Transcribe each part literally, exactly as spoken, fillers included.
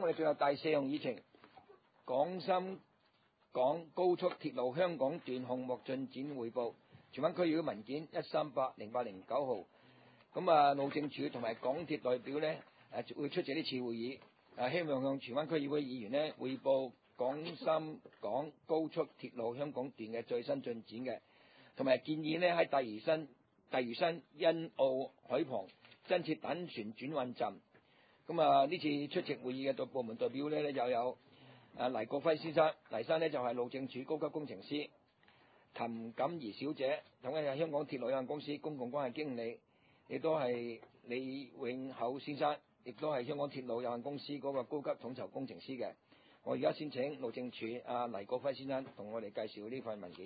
我哋最後第四項議程，廣深港高速鐵路香港段項目進展匯報。荃灣區議會文件一三八零八零九號。咁啊，路政署同埋港鐵代表呢誒會出席呢次會議，誒希望向荃灣區議會議員呢匯報廣深港高速鐵路香港段嘅最新進展嘅，同埋建議呢喺大嶼山大嶼山欣澳海旁增設躉船轉運站。咁啊，呢次出席會議嘅部門代表呢，又有誒黎國輝先生，黎生呢就係路政署高級工程師，譚錦儀小姐，同樣係香港鐵路有限公司公共關係經理，亦都係李永厚先生，亦都係香港鐵路有限公司嗰個高級統籌工程師嘅。我而家先請路政署阿黎國輝先生同我哋介紹呢份文件。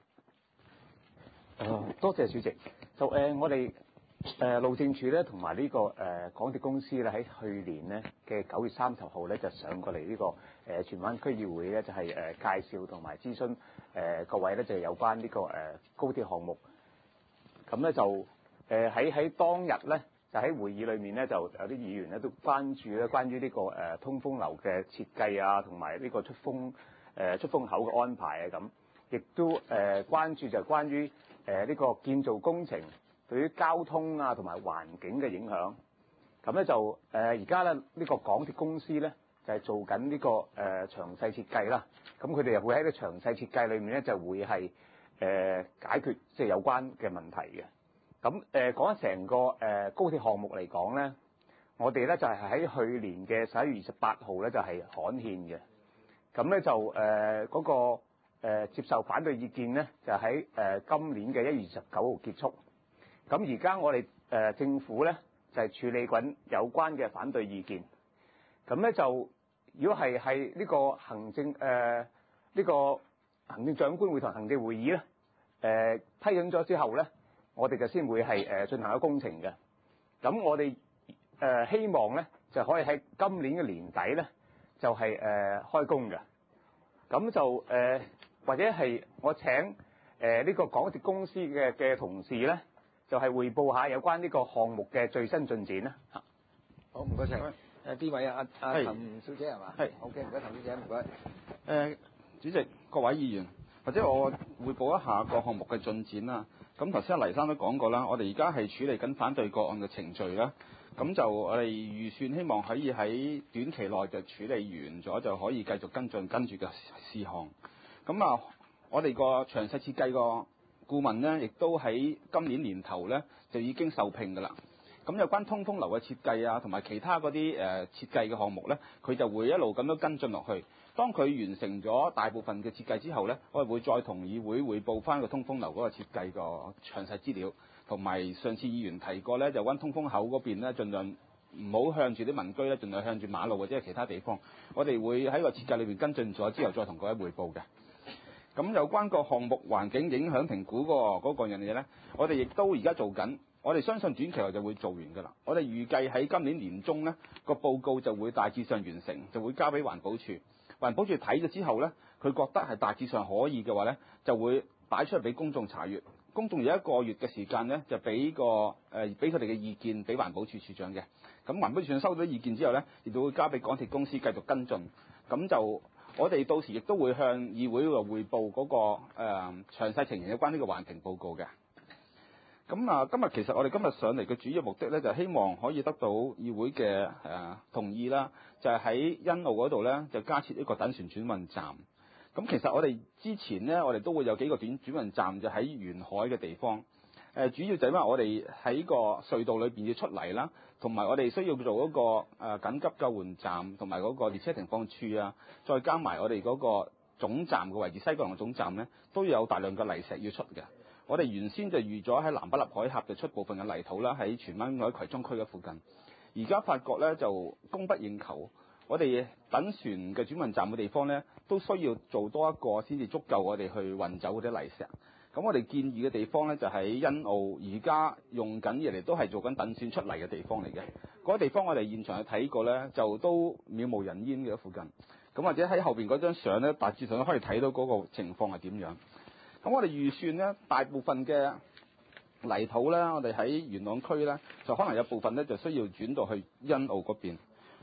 誒，多謝主席。就誒、呃，我哋誒、呃、路政署咧，同埋呢個誒、呃、港鐵公司咧，喺去年呢嘅九月三十號咧，就上過嚟呢、這個誒、呃、荃灣區議會咧，就係、是、誒、呃、介紹同埋諮詢誒、呃、各位咧，就係有關呢、這個誒、呃、高鐵項目。咁咧就誒喺喺當日咧，就喺會議裏面咧，就有啲議員咧都關注咧關於呢、這個誒、呃、通風樓嘅設計啊，同埋呢個出風誒、呃、出風口嘅安排啊咁，亦都誒、呃、關注就係關於誒呢、呃這個建造工程對於交通啊同埋環境嘅影響。咁咧就誒而家咧呢、這個港鐵公司咧就係、是、做緊呢、這個誒、呃、詳細設計啦。咁佢哋又會喺個詳細設計裏面咧就會係誒、呃、解決即係有關嘅問題嘅。咁誒講緊成個誒、呃、高鐵項目嚟講咧，我哋咧就係、是、喺去年嘅十一月二十八號咧就係、是、刊憲嘅。咁咧就誒嗰、呃那個、呃、接受反對意見咧就喺誒、呃、今年嘅一月二十九號結束。咁而家我哋誒、呃、政府咧就係、是、處理緊有關嘅反對意見。咁咧就如果係係呢個行政誒呢、呃這個行政長官會同行政會議咧誒、呃、批准咗之後咧，我哋就先會係誒進行咗工程嘅。咁我哋誒、呃、希望咧就可以喺今年嘅年底咧就係、是、誒、呃、開工嘅。咁就誒、呃、或者係我請誒呢、呃這個港鐵公司嘅嘅同事咧，就係、是、匯報下有關呢個項目嘅最新進展啦。嚇， 好，唔該晒。誒邊位啊？阿阿譚小姐係嘛？係。好嘅，唔該，譚小姐，唔該。 誒、呃，主席、各位議員，或者我匯報一下個項目嘅進展啦。咁頭先阿黎生都講過啦，我哋而家係處理緊反對個案嘅程序啦。咁就我哋預算希望可以喺短期內就處理完咗，就可以繼續跟進跟住嘅事項。咁啊，我哋個詳細設計個顧問呢，亦都喺今年年頭呢就已經受聘㗎啦。咁有關通風樓嘅設計啊，同埋其他嗰啲誒設計嘅項目呢，佢就會一路咁樣跟進落去。當佢完成咗大部分嘅設計之後呢，我哋會再同議會匯報翻個通風樓嗰個設計個詳細資料，同埋上次議員提過呢，就揾通風口嗰邊呢，盡量唔好向住啲民居呢，盡量向住馬路或者係其他地方。我哋會喺個設計裏面跟進咗之後，再同各位匯報嘅。咁有關個項目環境影響評估嗰個嗰個樣嘢呢，我哋亦都而家做緊。我哋相信短期內就會做完㗎啦。我哋預計喺今年年中呢個報告就會大致上完成，就會交俾環保署。環保署睇咗之後呢，佢覺得係大致上可以嘅話呢，就會擺出嚟俾公眾查閲。公眾有一個月嘅時間呢，就俾個誒俾佢哋嘅意見俾環保署署長嘅。咁環保署收到意見之後呢，亦都會交俾港鐵公司繼續跟進。咁就我哋到時亦都會向議會度匯報嗰、那個誒、呃、詳細情形有關呢個環評報告嘅。咁啊，今日其實我哋今日上嚟嘅主要目的咧，就希望可以得到議會嘅誒、呃、同意啦，就係喺欣澳嗰度咧，就加設一個躉船轉運站。咁其實我哋之前咧，我哋都會有幾個短轉運站，就喺沿海嘅地方。誒、呃，主要就係因為我哋喺個隧道裏邊要出嚟啦，同埋我哋需要做一個誒、呃、緊急救援站，同埋嗰個列車停放處啊，再加埋我哋嗰個總站嘅位置，西九龍嘅總站咧，都有大量嘅泥石要出嘅。我哋原先就預咗喺南北立海峽就出部分嘅泥土啦，喺荃灣喺葵涌區嘅附近。而家發覺咧就供不應求，我哋躉船嘅轉運站嘅地方咧，都需要做多一個先至足夠我哋去運走嗰啲泥石。咁我哋建議嘅地方咧就喺欣澳，而家用緊嘢嚟都係做緊躉船出嚟嘅地方嚟嘅。嗰個地方我哋現場去睇過咧，就都渺無人煙嘅附近。咁或者喺後邊嗰張相咧，大致上都可以睇到嗰個情況係點樣。咁我哋預算咧，大部分嘅泥土咧，我哋喺元朗區咧，就可能有部分咧就需要轉到去欣澳嗰邊。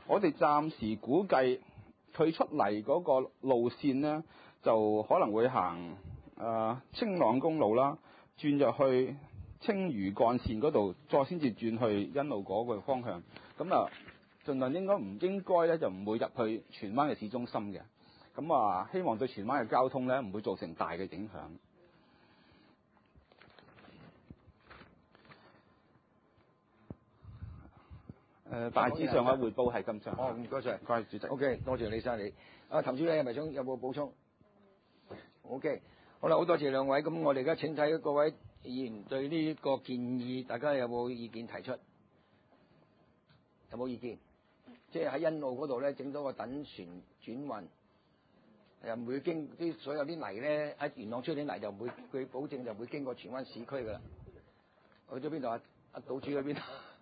我哋暫時估計佢出嚟嗰個路線呢，就可能會行誒、呃、青朗公路啦，轉入去青嶼幹線嗰度，再先至轉去欣澳嗰個方向。咁啊，盡量應該唔應該咧，就唔會入去荃灣嘅市中心嘅。咁啊，希望對荃灣嘅交通咧，唔會造成大嘅影響。誒、呃，大致上嘅彙報係咁上下。 哦，唔該晒， 唔該，主席。 O K， 多謝李生你。啊，譚小姐係咪想有冇補充 ？O K， 好啦，好多謝兩位。咁我哋而家請睇各位議員對呢個建議，大家有冇意見提出？有冇意見？即係喺欣澳嗰度咧，整多個等船轉運，又唔會經啲所有啲泥咧，喺元朗出啲泥就唔會，佢保證就唔會經過荃灣市區㗎啦。去咗邊度啊？阿島主去邊度？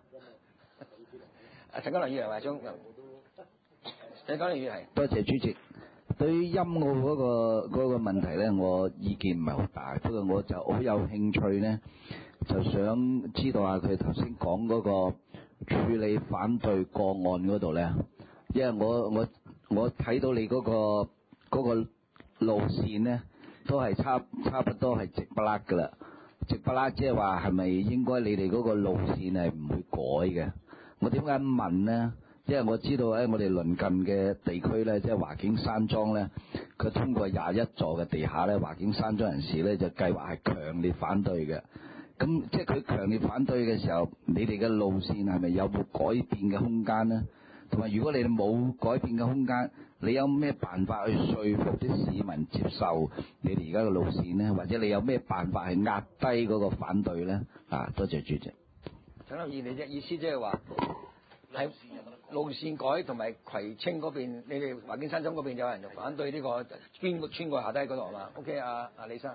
啊，陳家良議員係咪想？陳家良議員係。 多謝主席。對於欣澳嗰個嗰個問題咧，我意見唔係好大，不過我就好有興趣咧，就想知道下佢頭先講嗰個處理反對個案嗰度咧，因為我我我睇到你嗰個嗰個路線咧，都係差差不多係直不甩噶啦，直不甩即係話係咪應該你哋嗰個路線係唔會改嘅？我點解咁問呢？因為我知道喺我哋鄰近嘅地區咧，即係華景山莊咧，佢通過廿一座嘅地下咧，華景山莊人士咧就計劃係強烈反對嘅。咁即係佢強烈反對嘅時候，你哋嘅路線係咪有冇改變嘅空間呢？同埋如果你哋冇改變嘅空間，你有咩辦法去說服啲市民接受你哋而家嘅路線呢？或者你有咩辦法係壓低嗰個反對呢？啊，多謝主席。 陳立義，你嘅意思即係話喺路線改同埋葵青嗰邊，你哋華景山莊嗰邊有人就反對呢個穿過穿過下低嗰度係嘛 ？OK， 阿阿李生。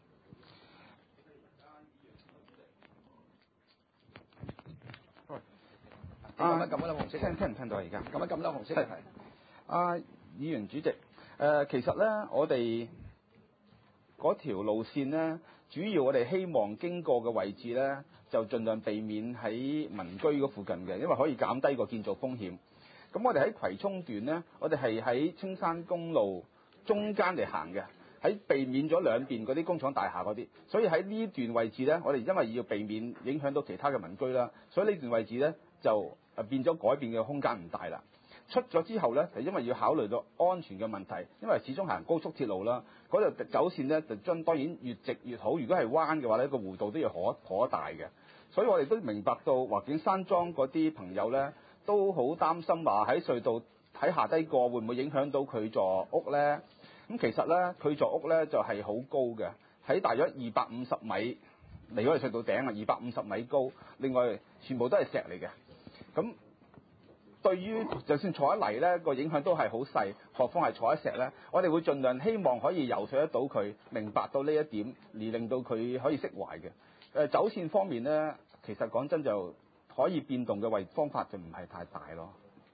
啊， 撳一粒紅色， 聽聽唔聽到而家？ 撳一撳粒紅色。 係。啊，議員主席，誒、呃，其實咧，我哋嗰條路線咧，主要我哋希望經過嘅位置咧，就盡量避免喺民居嗰附近嘅，因為可以減低個建造風險。咁我哋喺葵涌段咧，我哋係喺青山公路中間嚟行嘅，喺避免咗兩邊嗰啲工廠大廈嗰啲，所以喺呢段位置咧，我哋因為要避免影響到其他嘅民居啦，所以呢段位置咧就誒變咗改變嘅空間唔大啦。出咗之後咧，就因為要考慮到安全嘅問題，因為始終行高速鐵路啦，嗰度走線咧就將當然越直越好。如果係彎嘅話咧，個弧度都要可可大嘅。所以我哋都明白到華景山莊嗰啲朋友咧，都好擔心話喺隧道喺下低過會唔會影響到佢座屋咧？咁其實咧，佢座屋咧就係、是、好高嘅，喺大約二百五十米離開隧道頂啊，二百五十米高。另外全部都係石嚟嘅，咁。對於就算坐喺泥咧，個影響都係好細，何況係坐喺石咧。我哋會盡量希望可以游說得到佢，明白到呢一點，而令到佢可以釋懷嘅。誒、呃、走線方面咧，其實講真就可以變動嘅位方法就唔係太大咯。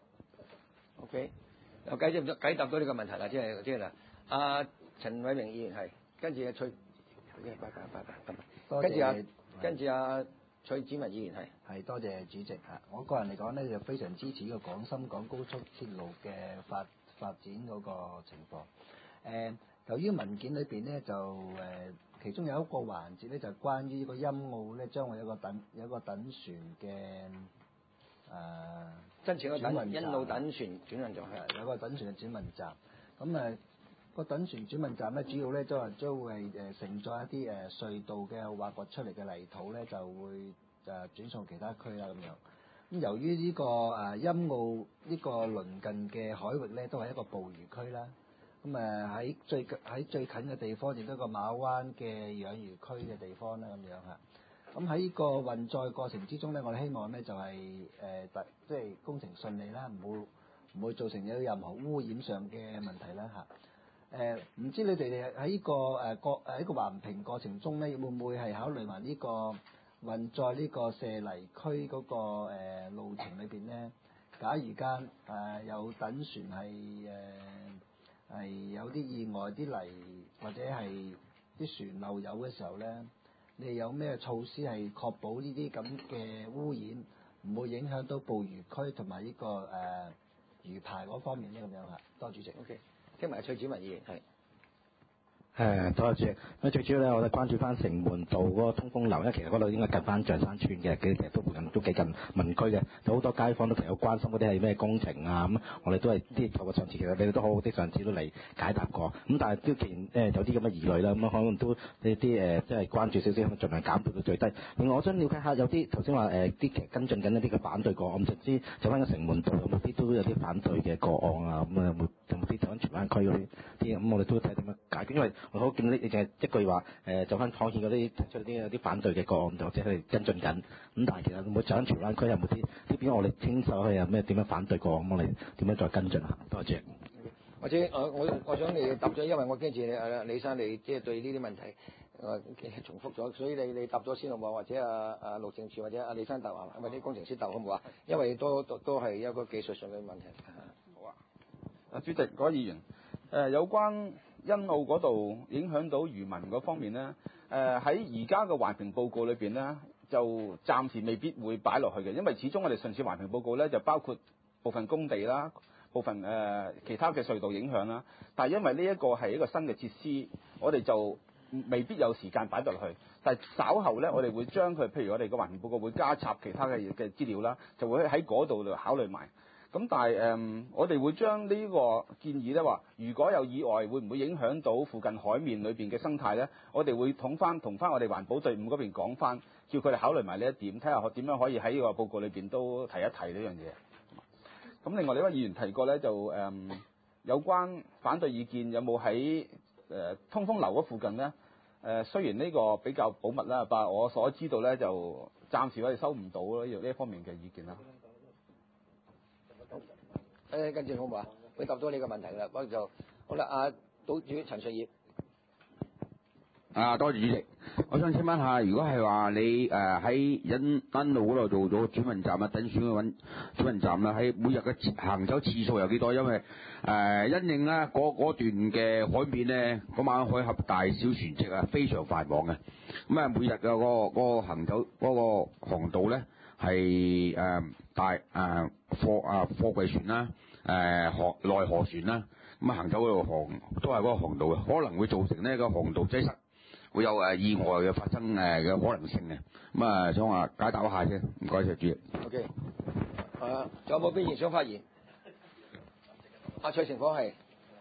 OK，又解答解答到呢個問題啦，即係即係啦。阿陳偉明議員係跟住阿崔，拜拜拜拜，跟住阿跟住阿崔子文議員係。 係多謝主席嚇，我個人嚟講咧就非常支持呢個廣深港高速鐵路嘅發發展嗰個情況。誒、呃，由於文件裏邊咧就誒、呃，其中有一個環節咧就係關於呢個欣澳咧將會有一個等有一個等船嘅誒， 真正嘅等欣澳等船轉運站係有個等船嘅轉運站。咁誒個等船轉運站咧主要咧都係將會誒承載一啲誒隧道嘅挖掘出嚟嘅泥土咧就會。誒轉送其他區啦咁樣，咁由於呢、這個誒欣澳呢個鄰近嘅海域咧，都係一個捕魚區啦。咁誒喺最喺最近嘅地方，亦都係個馬灣嘅養魚區嘅地方啦，咁樣嚇。咁喺呢個運載過程之中咧，我哋希望咧就係誒特即係工程順利啦，唔會唔會造成有任何污染上嘅問題啦嚇。誒、呃、唔知你哋喺呢個誒過誒呢個環評過程中咧，會唔會係考慮埋呢個？運載呢個卸泥區嗰、那個、呃、路程裏邊咧，假如間誒、呃、有等船係誒係有啲意外啲泥或者係啲船漏油嘅時候咧，你哋有咩措施係確保呢啲咁嘅污染唔會影響到捕魚區同埋呢個誒魚排嗰方面咧咁樣嚇。多謝主席。 OK， 聽埋崔子文議員係。 誒，多謝主席。咁最主要咧，我哋關注翻城門道嗰個通風樓，因為其實嗰度應該近翻象山村嘅，其實都附近都幾近民居嘅，有好多街坊都其實好關心嗰啲係咩工程啊，咁我哋都係啲透過上次其實你哋都好好啲，上次都嚟解答過。咁但係都既然誒有啲咁嘅疑慮啦，咁可能都呢啲誒即係關注少少，咁盡量減到到最低。另外，我想了解下有啲頭先話誒啲其實跟進緊一啲嘅反對個案，唔知走翻個城門道有冇啲都有啲反對嘅個案啊？咁啊有冇有冇啲走翻荃灣區嗰啲啲咁？我哋都睇點樣解決，因為我好見到你淨係一句話誒，走翻港鐵嗰啲提出啲有啲反對嘅個案，或者係跟進緊。咁但係其實會走翻荃灣區有冇啲啲邊我哋清楚係有咩點樣反對個案，咁我哋點樣再跟進下？多謝。 或者我我我想你答咗，因為我驚住誒李生你即係對呢啲問題誒、呃、重複咗，所以你你答咗先好冇？或者啊啊路政署或者阿李生答啊，或者工程師答好唔好啊？因為都都都係一個技術上嘅問題。 好啊，啊主席嗰位議員誒、呃、有關欣澳嗰度影響到漁民嗰方面咧，誒喺而家嘅環評報告裏邊咧，就暫時未必會擺落去嘅，因為始終我哋上次環評報告咧就包括部分工地啦。部分誒、呃、其他嘅隧道影響啦，但係因為呢一個係一個新嘅設施，我哋就未必有時間擺到落去。但係稍後咧，我哋會將佢，譬如我哋個環評報告會加插其他嘅嘅資料啦，就會喺嗰度度考慮埋。咁但係誒、呃，我哋會將呢個建議咧話，如果有意外，會唔會影響到附近海面裏邊嘅生態咧？我哋會統翻同翻我哋環保隊伍嗰邊講翻，叫佢哋考慮埋呢一點，睇下點樣可以喺呢個報告裏邊都提一提呢樣嘢。咁另外呢位議員提過咧，就誒、嗯、有關反對意見有冇喺誒通風樓嗰附近咧？誒、呃、雖然呢個比較保密啦，但係我所知道咧，就暫時我哋收唔到咯，呢呢方面嘅意見啦。 誒跟住好唔好啊？佢答咗你個問題啦，不過就好啦。阿島主陳瑞業。 啊，多謝主席。我想請問下，如果係話你誒喺欣欣澳嗰度做咗轉運站啊，等選去揾轉運站啦，喺每日嘅行走次數有幾多？因為誒、呃、因應咧嗰嗰段嘅海面咧，嗰晚海峽大小船隻啊非常繁忙嘅。咁啊，每日嘅嗰個嗰個行走嗰個航道咧係誒大誒貨啊貨櫃船啦，誒河內河船啦，咁啊行走嗰度航都係嗰個航道嘅，可能會造成呢個航道擠塞。會有誒意外嘅發生誒嘅可能性嘅，咁啊想話解答一下啫，唔該曬主席。 OK，誒仲有冇邊員想發言？阿蔡成芳係。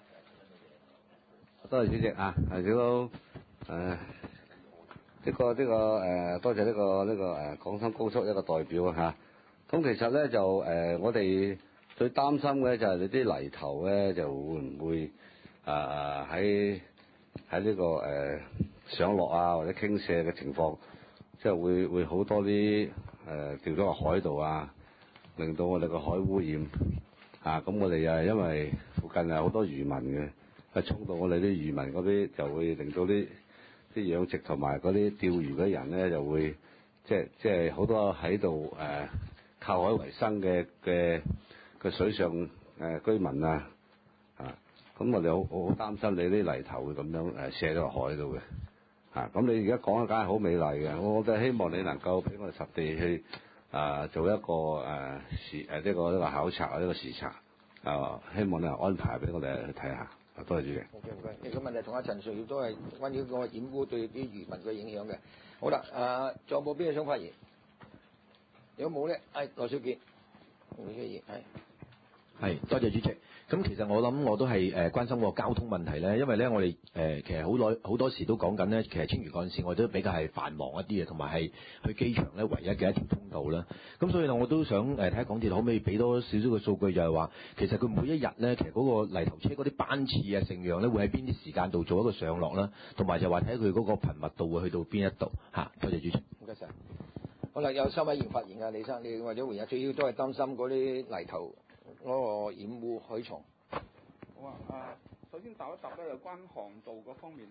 多謝主席啊，係亦都誒呢個呢、這個誒、呃、多謝呢、這個呢、這個誒廣深高速一個代表啊嚇。咁其實咧就誒、呃、我哋最擔心嘅就係你啲泥頭咧就會唔會誒喺喺呢個誒。呃上落啊或者傾瀉嘅情況，即係會會好多啲誒掉咗落海度啊，令到我哋個海污染啊！咁我哋又係因為附近係好多漁民嘅，係衝到我哋啲漁民嗰啲，就會令到啲啲養殖同埋嗰啲釣魚嘅人咧，就會即係即係好多喺度誒靠海為生嘅嘅嘅水上誒、呃、居民啊啊！咁我哋好好擔心你啲泥頭會咁樣誒瀉咗落海度嘅。啊！咁你而家講嘅梗係好美麗嘅，我都希望你能夠俾我哋實地去啊做一個誒視誒呢個呢個考察啊呢個視察啊，希望你安排俾我哋去睇下。多謝主席。 好嘅，唔該。呢個問題同阿陳瑞業都係關於個染污對啲漁民嘅影響嘅。好啦，誒仲有冇邊個想發言？如果冇咧，誒羅少傑，羅少傑係。 係，多謝主席。咁其實我諗我都係誒關心個交通問題咧，因為咧我哋誒其實好耐好多時都講緊咧，其實青嶼幹線我哋都比較係繁忙一啲嘅，同埋係去機場咧唯一嘅一條通道啦。咁所以呢，我都想誒睇下港鐵可唔可以俾多少少嘅數據，就係話其實佢每一日咧，其實嗰個泥頭車嗰啲班次啊、成樣咧，會喺邊啲時間度做一個上落啦，同埋就話睇下佢嗰個頻密度會去到邊一度嚇。多謝主席。 唔該晒。好啦，有三位議員發言啊，李生，你或者回應，主要都係擔心嗰啲泥頭嗰個染污海蟲。 好啊，啊，首先答一答咧，有關航道嗰方面。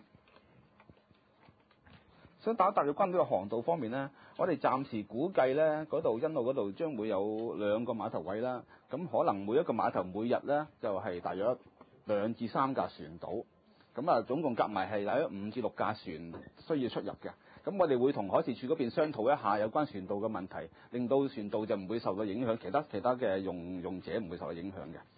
想答一答有關呢個航道方面咧，我哋暫時估計咧，嗰度欣澳嗰度將會有兩個碼頭位啦。咁可能每一個碼頭每日咧就係、是、大約兩至三架船到。咁啊，總共夾埋係大約五至六架船需要出入嘅。咁我哋會同海事處嗰邊商討一下有關船道嘅問題，令到船道就唔會受到影響，其他其他嘅用用者唔會受到影響嘅。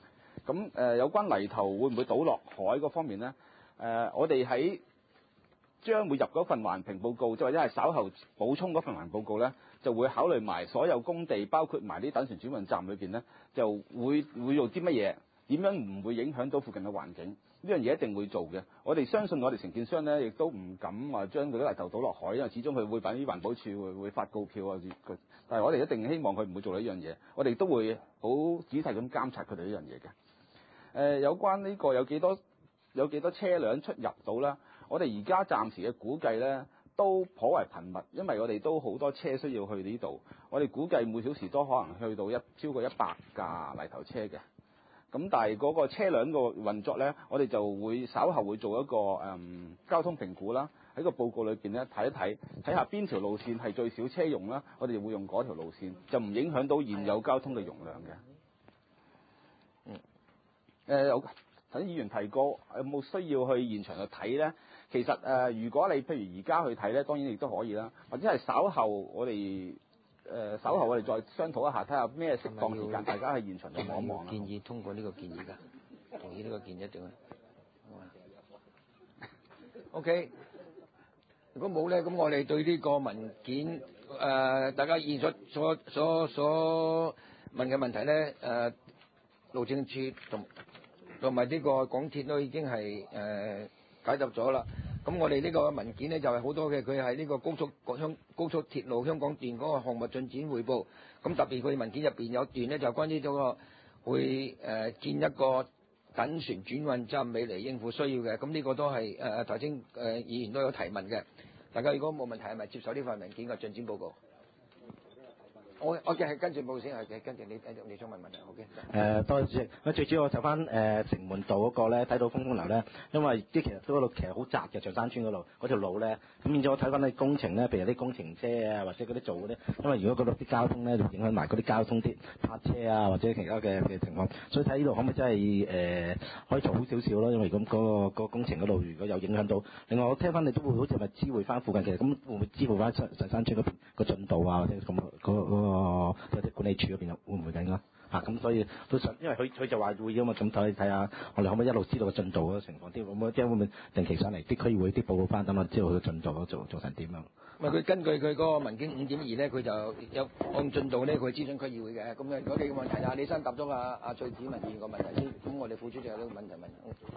咁誒、呃、有關泥頭會唔會倒落海嗰方面咧？誒、呃，我哋喺將會入嗰份環評報告，即係或者係稍後補充嗰份環評報告咧，就會考慮埋所有工地，包括埋啲等船轉運站裏邊咧，就會會做啲乜嘢，點樣唔會影響到附近嘅環境？呢樣嘢一定會做嘅。我哋相信我哋承建商咧，亦都唔敢話將嗰啲泥頭倒落海，因為始終佢會俾環保署會會發告票啊。佢，但係我哋一定希望佢唔會做呢樣嘢。我哋都會好仔細咁監察佢哋呢樣嘢嘅。誒、呃，有關呢個有幾多有幾多車輛出入到啦？我哋而家暫時嘅估計咧，都頗為頻密，因為我哋都好多車需要去呢度。我哋估計每小時都可能去到一超過一百架泥頭車嘅。咁但係嗰個車輛個運作咧，我哋就會稍後會做一個誒、嗯、交通評估啦。喺個報告裏邊咧睇一睇，睇下邊條路線係最少車用啦，我哋就會用嗰條路線，就唔影響到現有交通嘅容量嘅。嗯。誒、呃、有頭先議員提過，有冇需要去現場去睇咧？其實誒、呃，如果你譬如而家去睇咧，當然亦都可以啦，或者係稍後我哋誒、呃、稍後我哋再商討一下，睇下咩適當時間大家喺現場去望一望啦。 建議通過呢個建議㗎，同意呢個建議一定。OK， 如果冇咧，咁我哋對呢個文件誒、呃，大家現所所所所問嘅問題咧，誒、呃，路政署同同埋呢個港鐵都已經係誒。呃解答咗啦，咁我哋呢個文件呢，就係好多嘅，佢係呢個高速香高速鐵路香港段嗰個項目進展匯報，咁特別佢文件入邊有段呢，就關於嗰個會誒建一個等船轉運站尾嚟應付需要嘅，咁呢個都係誒頭先誒議員都有提問嘅，大家如果冇問題係咪接受呢份文件嘅進展報告？我我嘅係跟住報先，係嘅跟住你繼續你想問問題，好嘅。 誒多謝主席。咁最主要我就翻誒城門道嗰個咧，睇到風風流咧，因為啲其實嗰度其實好窄嘅，長山村嗰度嗰條路咧，咁變咗我睇翻啲工程咧，譬如啲工程車啊，或者嗰啲做嗰啲，因為如果嗰度啲交通咧，就影響埋嗰啲交通啲泊車啊，或者其他嘅嘅情況，所以睇呢度可唔可以真係誒、呃、可以做好少少咯？因為咁嗰、嗰個嗰個工程嗰度如果有影響到，另外我聽翻你都會好似咪知會翻附近，其實咁會唔會知會翻上山村嗰邊個進度啊，或者咁嗰嗰哦，有啲管理處嗰邊會唔會緊啦？啊，咁所以都想，因為佢佢就話會啊嘛，咁睇睇下，我哋可唔可以一路知道個進度嗰個情況啲？會唔會即係會唔會定期上嚟啲區議會啲報告翻，等我知道佢個進度做做成點樣？ 唔係佢根據佢嗰個文件五點二咧，佢就有按進度咧，佢諮詢區議會嘅。咁啊，如果你嘅問題啊，你先答咗阿阿蔡子文議員個問題先，咁我哋副主席有呢個問題問。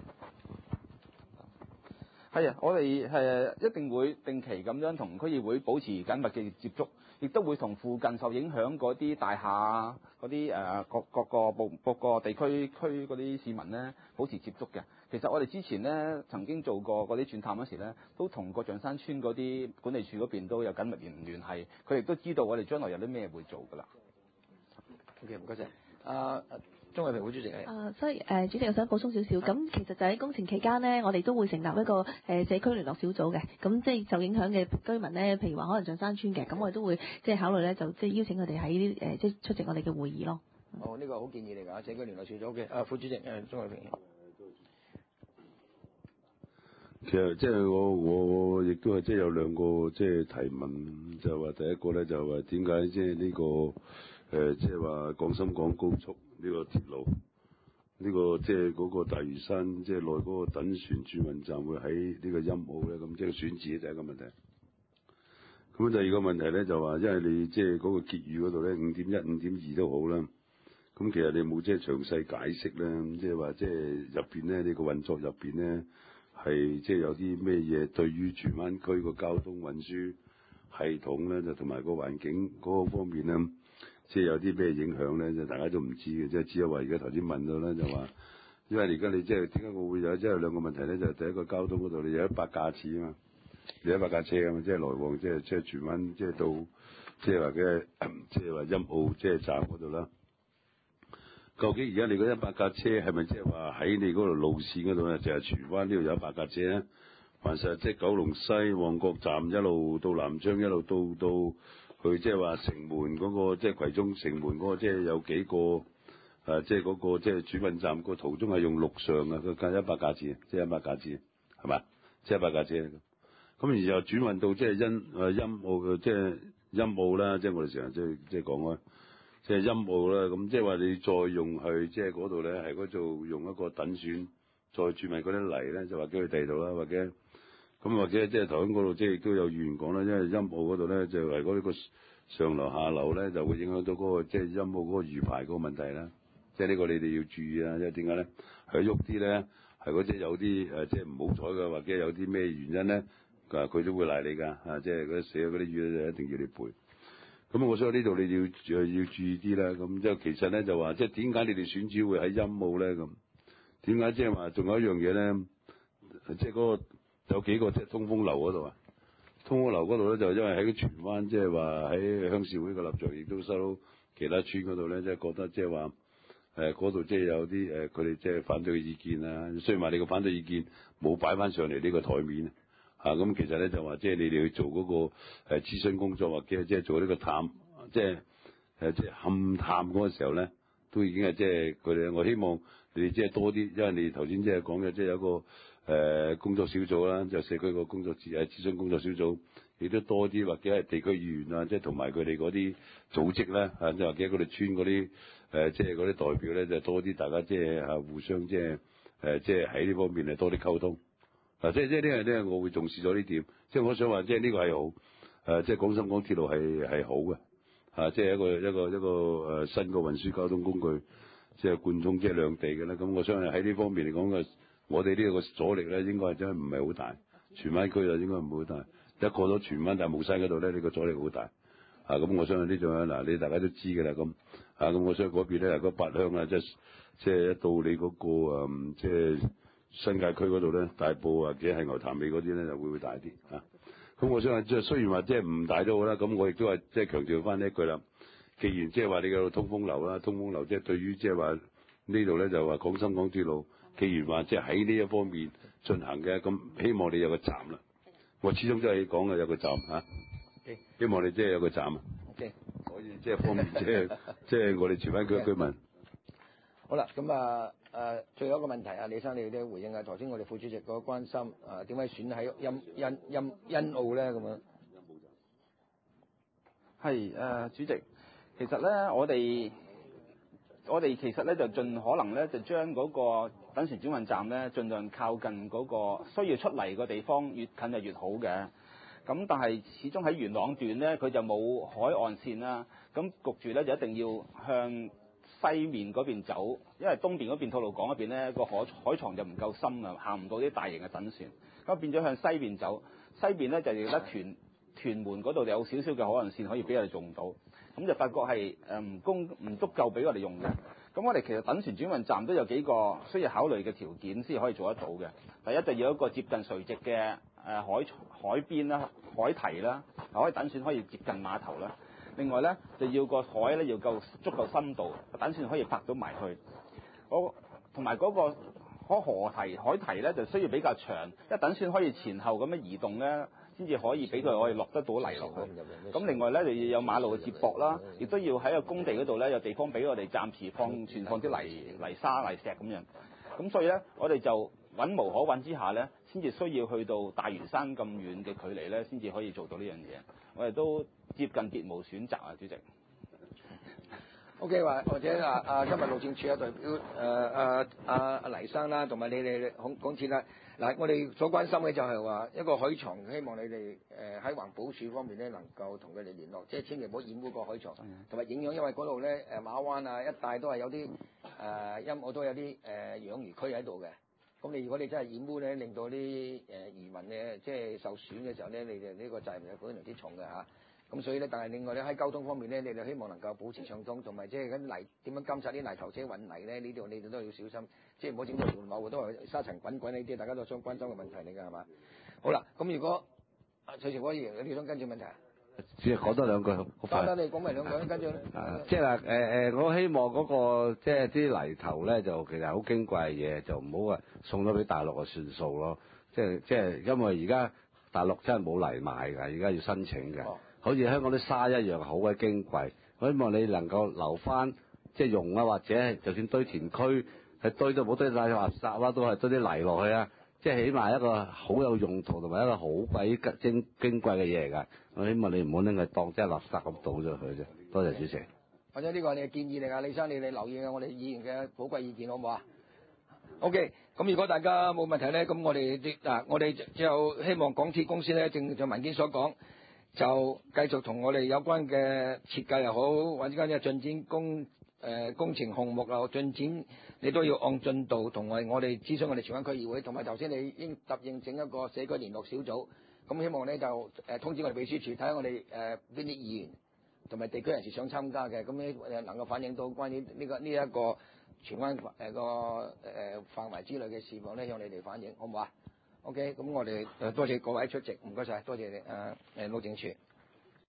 係啊，我哋係一定會定期咁樣同區議會保持緊密嘅接觸，亦都會同附近受影響嗰啲大廈啊、嗰啲誒各各個部各個地區區嗰啲市民咧保持接觸嘅。其實我哋之前咧曾經做過嗰啲轉探嗰時咧，都同個象山村嗰啲管理處嗰邊都有緊密聯聯繫，佢哋都知道我哋將來有啲咩會做㗎啦。 OK， 唔該晒。啊。鍾慧萍會主席係。 啊，所以誒、呃，主席我想補充少少，咁其實就喺工程期間呢，我哋都會成立一個誒、呃、社區聯絡小組嘅，咁即係受影響嘅居民呢，譬如話可能象山村嘅，咁我哋都會即係考慮咧，就即係邀請佢哋喺誒即係出席我哋嘅會議咯。 哦，呢、這個好建議嚟㗎，社區聯絡小組嘅。啊，副主席誒，鍾慧萍。 其實即係我我亦都係即係有兩個即係提問，就話第一個咧就話點解即係呢個誒即係話廣深港高速呢個鐵路呢、這個即係嗰個大嶼山即係內嗰個等船轉運站會喺呢個陰澳咧，咁即係選址就係一個問題。咁第二個問題咧就話，因為你即係嗰個結語嗰度咧五點一、五點二都好啦，咁其實你冇即係詳細解釋咧，即係話即係入邊咧呢個運作入邊咧。係即係有啲咩嘢對於荃灣區個交通運輸系統咧，就同埋個環境嗰個方面咧，即係有啲咩影響咧，就大家都唔知嘅，即係只係話而家頭先問到咧，就話因為而家你即係點解我會有即係兩個問題咧？就係第一個交通嗰度你有一百架次啊嘛，有一百架車啊嘛，即係來往即係即係荃灣即係到即係話嘅即係話陰澳即係站嗰度啦。究竟而家你嗰一百架車係咪即係話喺你嗰條路線嗰度咧，就係荃灣呢度有一百架車咧？還是即係九龍西旺角站一路到南昌一路到到去即係話城門嗰個即係葵涌城門嗰個即係有幾個誒即係嗰個即係轉運站個途中係用陸上嘅，佢計一百架次，即係一百架次係嘛？即係一百架車咁。咁然後轉運到即係因誒陰澳嘅即係陰澳啦，即係我哋成日即係即係講開。 即係陰澳啦。咁即係話你再用去即係嗰度咧，係嗰度用一個等選，再轉埋嗰啲泥咧，就話叫佢地度啦，或者咁或者即係頭先嗰度即係亦都有議員講啦，因為陰澳嗰度咧就係嗰個上流下流咧就會影響到嗰個即係陰澳嗰個魚排嗰個問題啦。即係呢個你哋要注意啊！因為點解咧？佢喐啲咧，係嗰隻有啲誒，即係唔好彩嘅，或者有啲咩原因咧，啊佢都會賴你㗎啊！即係嗰啲死咗嗰啲魚咧，就一定要你賠。咁我想呢度你要誒要注意啲啦。咁即係其實咧就話，即係點解你哋選址會喺陰澳咧？咁點解即係話仲有一樣嘢咧？即係嗰個有幾個即係通風樓嗰度啊？通風樓嗰度咧就因為喺荃灣，即係話喺鄉事會嘅立場，亦都收到其他村嗰度咧，即係覺得即係話。誒嗰度即係有啲誒，佢哋即係反對嘅意見啊。雖然話你個反對意見冇擺翻上嚟呢個台面啊，咁其實咧就話即係你哋去做嗰個誒諮詢工作，或者即係做呢個探，即係誒即係勘探嗰個時候咧，都已經係即係佢哋。我希望你哋即係多啲，因為你頭先即係講嘅，即係有個誒、呃、工作小組啦，就社區個工作誒諮詢工作小組，亦都多啲或者係地區議員啊，即係同埋佢哋嗰啲組織咧，啊，即係或者佢哋村嗰啲。誒即係嗰啲代表咧，就多啲大家即係啊互相即係誒即係喺呢方面係多啲溝通。嗱，即係即係呢樣咧，我會重視咗呢點。即係我想話，即係呢個係好誒，即係廣深港鐵路係係好嘅啊！即係一個一個一個誒新嘅運輸交通工具，即係貫通即係兩地嘅咧。咁我相信喺呢方面嚟講嘅，我哋呢個阻力咧應該係真係唔係好大。荃灣區啊應該唔會好大。一過咗荃灣大帽山嗰度咧，呢個阻力好大。啊，咁我相信呢種咧，嗱，你大家都知嘅啦，咁啊，咁我相信嗰邊咧，嗰八鄉啊，即係即係一到你嗰、嗰個、嗯、即係新界區嗰度咧，大埔或者係牛潭尾嗰啲咧，就會會大啲啊。咁我相信即係雖然話即係唔大都好啦，咁我亦都係即係強調翻呢一句啦。既然即係話你嘅通風樓啦，通風樓即係對於即係話呢度咧就話廣深港鐵路，既然話即係喺呢一方面進行嘅，咁希望你有個站啦。我始終都係講嘅有個站嚇。啊 Okay. 希望你即係有個站啊 ，OK， 可以即係方便即係即係我哋荃灣區嘅居民。 好啦，咁啊誒，最後一個問題啊，李生你都回應下頭先我哋副主席嗰個關心啊，點解選喺陰陰陰陰澳咧咁樣？ 係誒、呃，主席，其實咧我哋我哋其實咧就盡可能咧就將嗰個等船轉運站咧，盡量靠近嗰個需要出嚟嘅地方，越近就越好嘅。咁但係始終喺元朗段咧，佢就冇海岸線啦。咁焗住咧就一定要向西面嗰邊走，因為東邊嗰邊吐露港嗰邊咧個海海床就唔夠深啊，行唔到啲大型嘅躉船。咁變咗向西邊走，西邊咧就要得屯屯門嗰度有少少嘅海岸線可以俾我哋用到。咁就發覺係誒唔公唔足夠俾我哋用嘅。咁我哋其實等船轉運站都有幾個需要考慮嘅條件先可以做得到嘅。第一就要一個接近垂直嘅。誒、呃、海海邊啦、海堤啦，可以等船可以接近碼頭啦。另外咧，就要個海咧要夠足夠深度，等船可以泊到埋去。我同埋嗰個嗰河堤、海堤咧就需要比較長，一等船可以前後咁樣移動咧，先至可以俾佢可以落得到泥落去。咁另外咧就要有馬路嘅接駁啦，亦都要喺個工地嗰度咧有地方俾我哋暫時放存放啲泥泥沙、泥石咁樣。咁所以咧，我哋就揾無可揾之下咧，先至需要去到大嶼山咁遠嘅距離咧，先至可以做到呢樣嘢。我哋都接近別無選擇啊，主席。 O.K. 話或者啊啊，今日路政署嘅代表誒誒阿阿黎生啦，同埋你哋港港鐵啦。嗱，我哋所關心嘅就係話一個海床，希望你哋誒喺環保署方面咧能夠同佢哋聯絡，即係千祈唔好染污個海床，同埋影響，因為嗰度咧誒馬灣啊一帶都係有啲誒陰澳都有啲誒、呃、養魚區喺度嘅。咁你如果你真係染污咧，令到啲誒漁民咧即係受損嘅時候咧，你哋呢個責任係非常之重嘅嚇。咁所以咧，但係另外咧喺交通方面咧，你哋希望能夠保持暢通，同埋即係嗰啲泥點樣監察啲泥頭車運泥咧？呢度你哋都要小心，即係唔好整到條路都係沙塵滾滾呢啲，大家都相關心嘅問題嚟㗎，係嘛？好啦，咁如果啊，徐成國議員有啲想跟住問題啊？ 只係講多兩句，好快。 得得，你講埋兩句，跟住咧。 啊，即係話誒誒，我希望嗰、那個即係啲泥頭咧，就其實好矜貴嘅嘢，就唔好話送咗俾大陸就算數咯。即係即係，因為而家大陸真係冇泥賣㗎，而家要申請嘅。哦好似香港啲沙一樣好鬼矜貴，我希望你能夠留翻即係用啊，或者就算堆填區係堆都冇堆晒垃圾啦，都係堆啲泥落去啊，即係起碼一個好有用途同埋一個好鬼矜矜貴嘅嘢嚟㗎。我希望你唔好拎佢當即係垃圾咁倒咗佢啫。多謝主席。 或者呢個係你嘅建議嚟㗎，李生你哋留意下我哋議員嘅寶貴意見好唔好啊 ？OK， 咁如果大家冇問題咧，咁我哋嗱我哋就希望港鐵公司咧，正像文件所講，就繼續同我哋有關嘅設計又好，或者間嘅進展工誒、呃、工程項目又進展，你都要按進度同埋我哋諮詢我哋荃灣區議會，同埋頭先你應答應整一個社區聯絡小組，咁希望咧就誒、呃、通知我哋秘書處睇下我哋誒邊啲議員同埋地區人士想參加嘅，咁咧誒能夠反映到關於呢、這個呢一、這個荃灣誒個誒範圍之類嘅事項咧，向你哋反映，好唔好啊？OK， 咁我哋誒多謝各位出席，唔該晒，多謝誒誒路政署。